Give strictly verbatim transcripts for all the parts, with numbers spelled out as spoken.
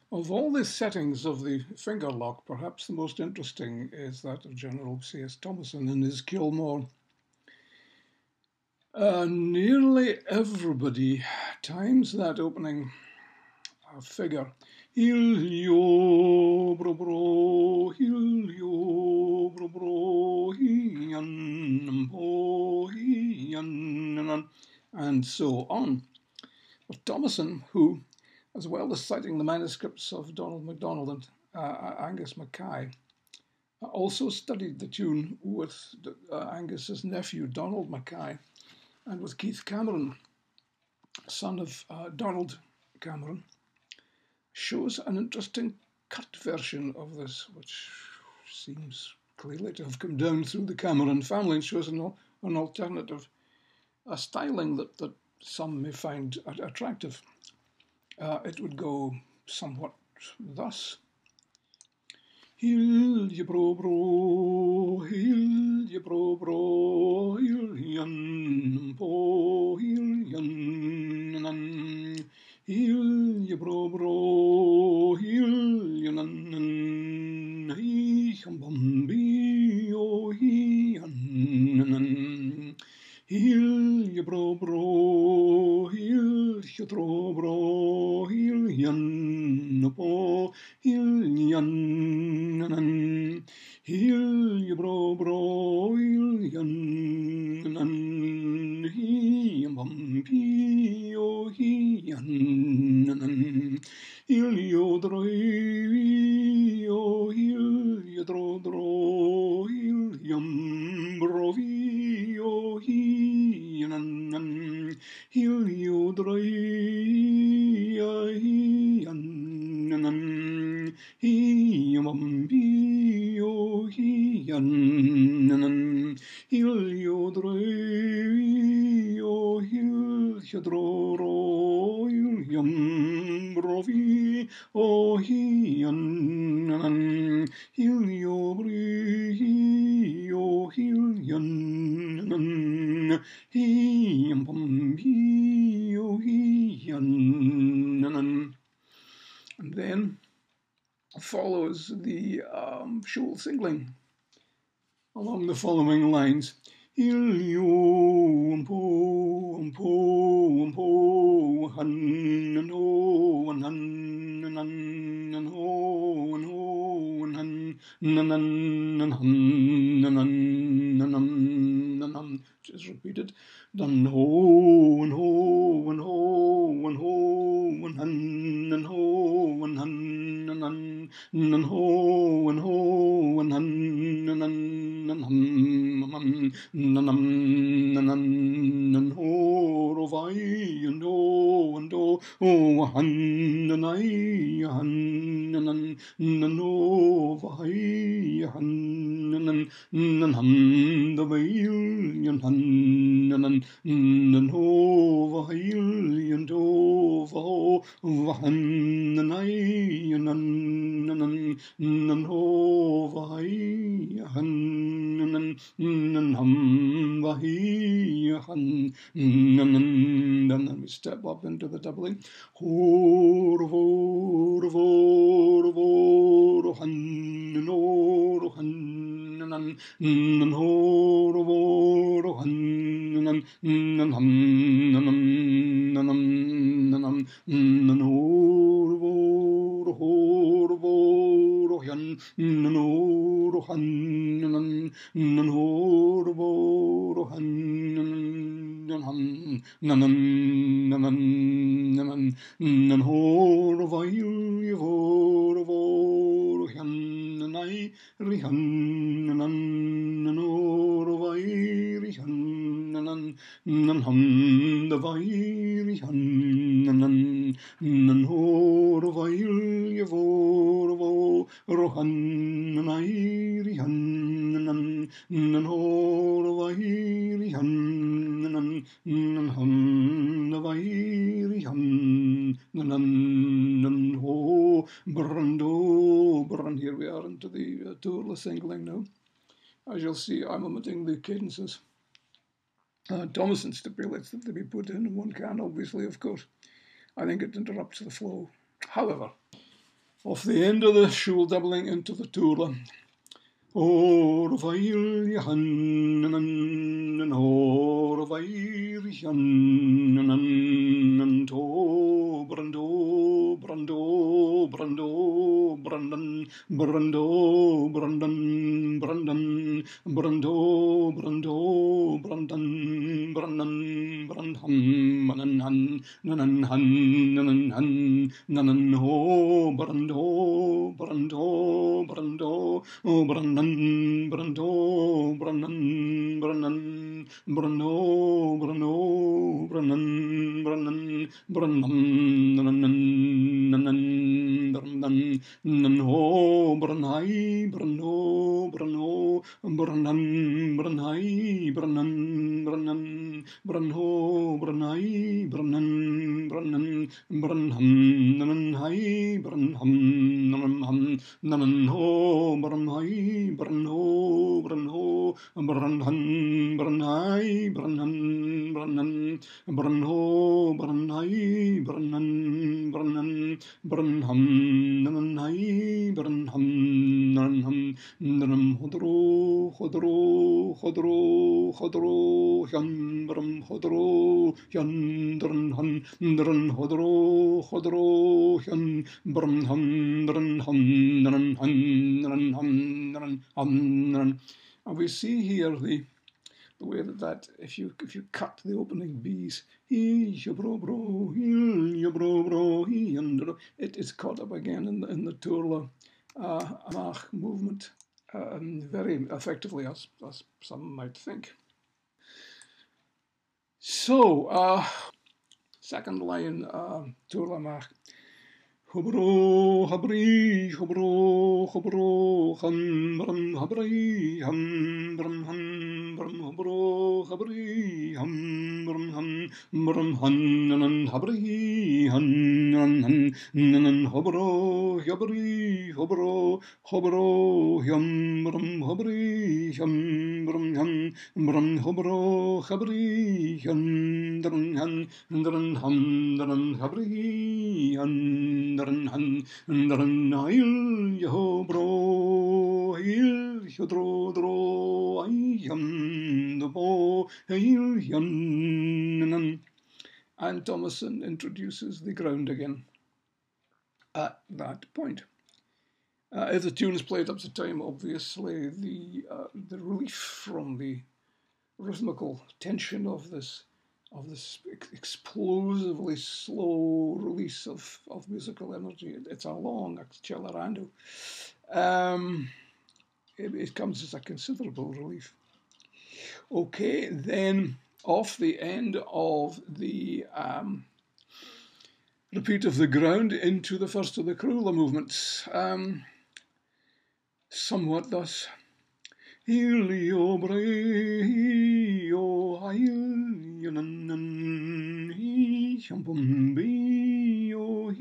Of all the settings of the finger lock, perhaps the most interesting is that of General C S Thomason in his Kilmore. Uh, nearly everybody times that opening uh, figure. Hilio bro bro, hilio bro bro, hian bo hian, and so on. But Thomason, who, as well as citing the manuscripts of Donald MacDonald and uh, Angus Mackay, also studied the tune with uh, Angus's nephew, Donald Mackay, and with Keith Cameron, son of uh, Donald Cameron, shows an interesting cut version of this, which seems clearly to have come down through the Cameron family and shows an, an alternative a styling that, that some may find attractive. Uh, it would go somewhat thus. Hil je bro bro, hil je bro bro, hil jan po, hil jan nan, hil je bro bro, hil jan nan, hi jam bambi o hi jan nan, hil je bro bro, hil je tro bro, hil jan po, hil jan nan, hil je bro bro, hil jan nan, hi jam bambi o hi jan nan, hil jo droi o hil je dro dro, hil jam bro vi o hi jan nan, hil jo droi a hi jan nan, hi jam bambi o hi jan nan, hil jo droi o hil je dro ro, hil jam bro vi o hi jan nan, hil jo bri o hil jan nan, hi jam bambi o hi jan nan. And then follows the um, Schul singling along the following lines. Hilio umpo umpo umpo han ho han han ho ho han nan nan nan, which is repeated. Dan ho and ho and ho and ho and han and ho and han and han and ho and ho and han and han and han nan nan nan ho rovai and ho and ho oh han and I han nan nan ho vai han nan nan han the veil and han nan nan ho vai and ho va han and I nan nan nan ho vai han nan nan ham vai han nan. Then we step up into the doubling. Hor vor vor vor han no han nan nan hor vor han nan nan ham nan nan nan nan hor vor hor vor han nan hor han nan nan hor vor han nan han nan nan nan nan hor vai vor vor han nan I ri han nan nan hor vai ri han nan nan han da vai ri han nan nan hor vai vor vor han nan I ri han nan nan hor vai ri han nan nan han da vai ri han nan nan ho brando brand. Here we are into the uh, tourless singling now. As you'll see, I'm omitting the cadences. Uh, Thomason stipulates that they be put in, and one can, obviously, of course. I think it interrupts the flow. However, off the end of the shul doubling into the turla. Or vail yan and or vail yan and to brando brando brando brandan brando brandan brandan brando brando brandan brandan brandham nanan nanan han nanan han nanan ho brando brando brando oh brandan Brando, Brandan, Brandan, Brando, Brando, Brandan, Brandan, Brandam, Nanan, Nanan, Brandan, Nanho, Branhai, Brando, Brano, Brandan, Branhai, Brandan, Brandan, Branho, Branhai, Brandan, Brandan, Branham, Nananhai, Branham, Nananham, Nananho, Branhai, Branho, Branho, Branhan, Branhai, Branhan, Branhan, Branho, Branhai, Branhan, Branhan, Branham, Nananhai, Branham, Nanham, Nanam, Hodro, Hodro, Hodro, Hodro, Yan, Bram, Hodro, Yan, Dranhan, Dran, Hodro, Hodro, Yan, Bramham, Dranham, Nananhan, Nananham, Nananham, Nan. And we see here the the way that, that if you if you cut the opening B's, he bro bro he bro bro he and it is caught up again in the in the turla uh, amach movement um, very effectively, as as some might think. So uh, second line uh, turla amach. Hubro, habri, hubro, hubro, ham, bram, habri, ham, bram, ham, bram, hubro, habri, ham, bram, ham, bram, han, nanan, habri, han, nanan, nanan, hubro, habri, hubro, hubro, yam, bram, habri, yam, bram, ham, bram, hubro, habri, yan, dran, han, dran, ham, dran, habri, yan, Dran han, dran il yo bro, il yo dro dro, I yam the bo, il yan. And Thomason introduces the ground again at that point. Uh, if the tune is played up to time, obviously the uh, the relief from the rhythmical tension of this of this explosively slow release of, of musical energy. It's a long accelerando. Um, it, it comes as a considerable relief. Okay, then off the end of the um, repeat of the ground into the first of the Krula movements. Um, somewhat thus. Hilio breo hilionan he shampumbio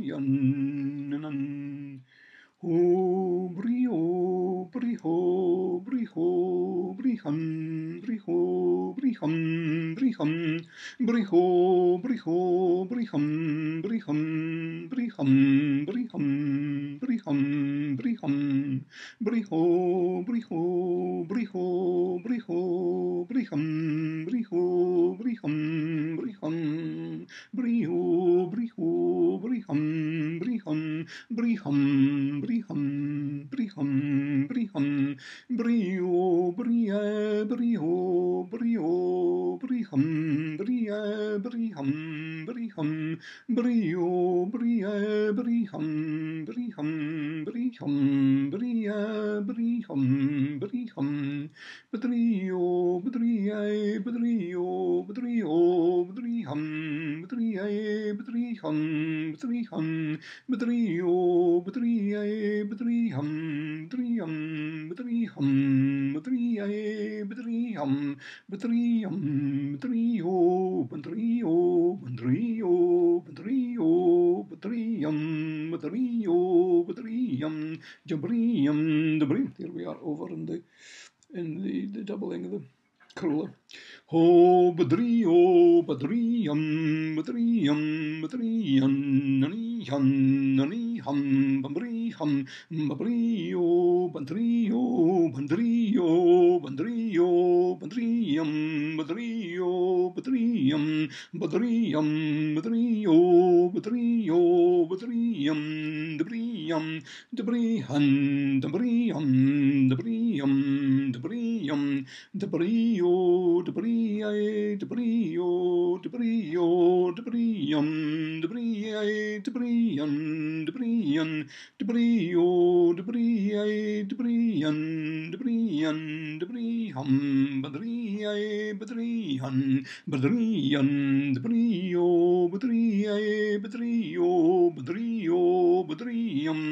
hilionan ho brio briho briho briham briho briham briham briho briho briham briham briham briham briham briham briho briho briho briho briham briho briham briham briho briho briham briham briham briham briham briham brio bria brio brio briham bria briham briham brio bria briham briham briham bria briham briham bedrio bedria bedrio bedrio bedriham bedria bedriham bedriham bedrio bedria bedriham bedriham bedriham bedria bedriham bedriham bedrio bedrio bedrio bedrio bedriam bedrio bedriam jabriam debrim. Here we are over in the in the, the doubling of the Cruller. Ho badrio badriam badriam badriam nani han nani ham bambri ham babrio bandrio bandrio bandrio bandriam badrio badriam badriam badrio badrio badriam debriam debrihan debriam debriam debriam debrio debrie debrio debrio debriam debrie debrian debrian debrio debrie debrian debrian debriam badrie badrian badrian debrio badrie badrio badrio badriam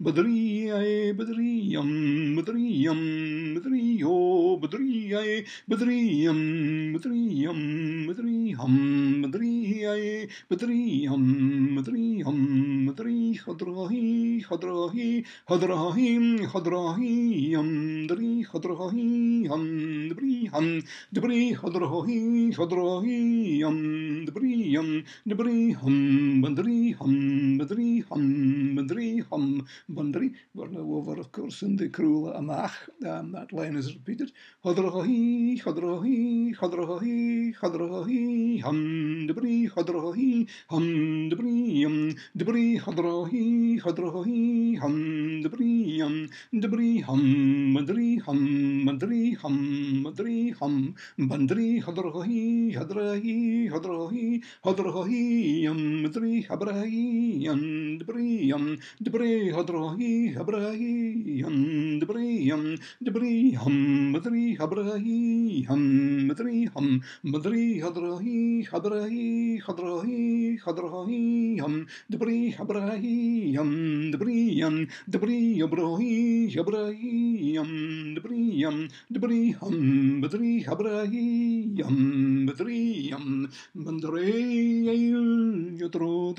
badrie badriam badriam badrio badrie badriam badriam badriham badriai badriam badriham badri hadrahi hadrahi hadrahim hadrahiyam dri hadrahiyam debriham debri hadrahi hadrahiyam debriyam debriham badriham badriham badriham bandri. We're now over, of course, in the Cruella Amach. Um, that line is repeated. Hadrahi, hadrahi, hadrahi, hadrahi, hum debri, hadrahi, hum debri, um debri, hadrahi, hadrahi, hum debri, um debri, hum madri, hum madri, hum madri, hum bandri, hadrahi, hadrahi, hadrahi, hadrahi, um madri, habrahi, um debri, um debri, hadrahi, habrahi, um debri, um debri, hum madri, habrahi, hum madri, hum madri, hadrahi, hadrahi, hadrahi, hadrahi, hum debri, habrahi, hum debri, um debri, habrahi, habrahi, hum debri, um debri, hum madri, habrahi, hum madri, um bandre, ayul, yodro,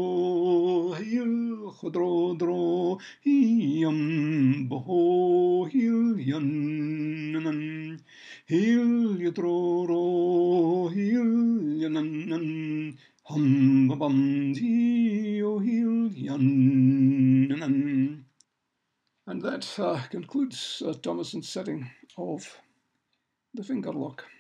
dro, ayul, chodro, dro, hiyam, boho, hil, yan, hil, yodro, hil, yanan, hum, babam, dio, hil, yan. And that uh, concludes uh, Thomason's setting of the finger lock.